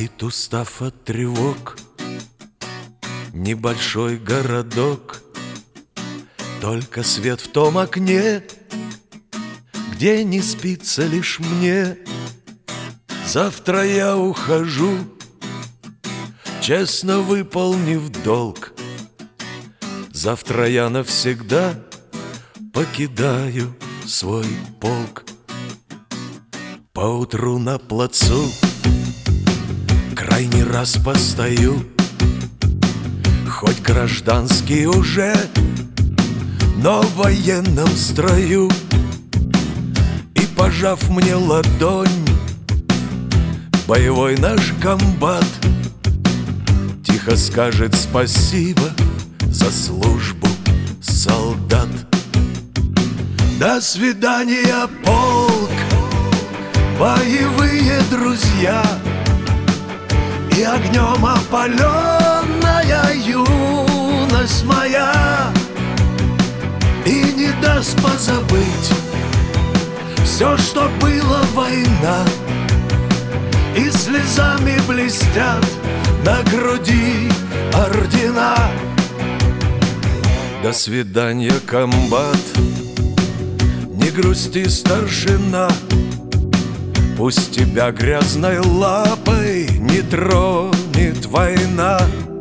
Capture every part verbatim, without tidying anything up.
Спит, устав от тревог, небольшой городок. Только свет в том окне, где не спится лишь мне. Завтра я ухожу, честно выполнив долг. Завтра я навсегда покидаю свой полк. Поутру на плацу крайний раз постою, хоть гражданский уже, но в военном строю. И, пожав мне ладонь, боевой наш комбат тихо скажет спасибо за службу, солдат. До свидания, полк, боевые друзья, и огнем опаленная юность моя и не даст позабыть все, что было война. И слезами блестят на груди ордена. До свидания, комбат, не грусти, старшина. Пусть тебя грязной лапой не тронет война.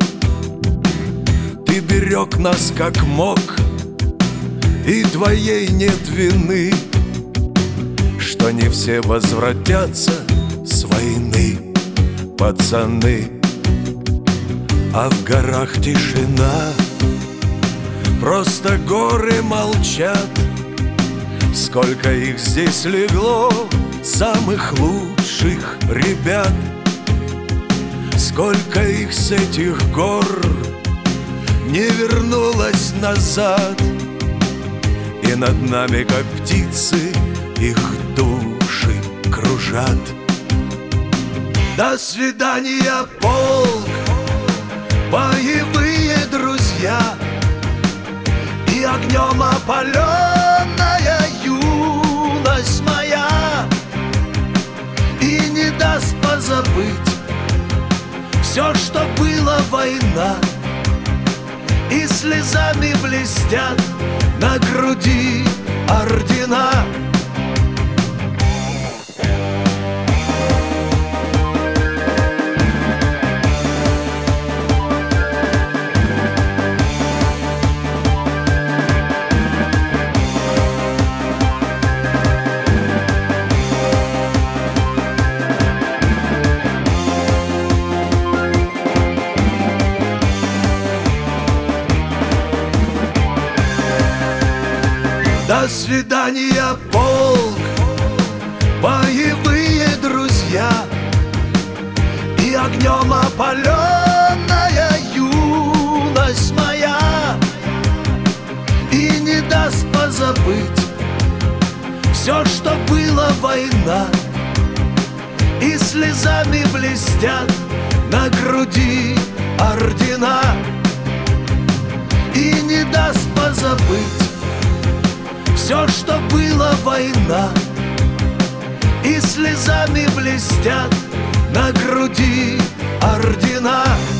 Ты берег нас как мог, и твоей нет вины, что не все возвратятся с войны, пацаны. А в горах тишина, просто горы молчат. Сколько их здесь легло, самых лучших ребят. Сколько их с этих гор не вернулось назад. И над нами, как птицы, их души кружат. До свидания, полк, боевые друзья, и огнем опаленная юность моя и не даст позабыть все, что было война. И слезами блестят на груди ордена. До свидания, полк, боевые друзья, и огнем опаленная юность моя и не даст позабыть все, что было война. И слезами блестят на груди ордена. И не даст позабыть все, что было война. И слезами блестят на груди ордена.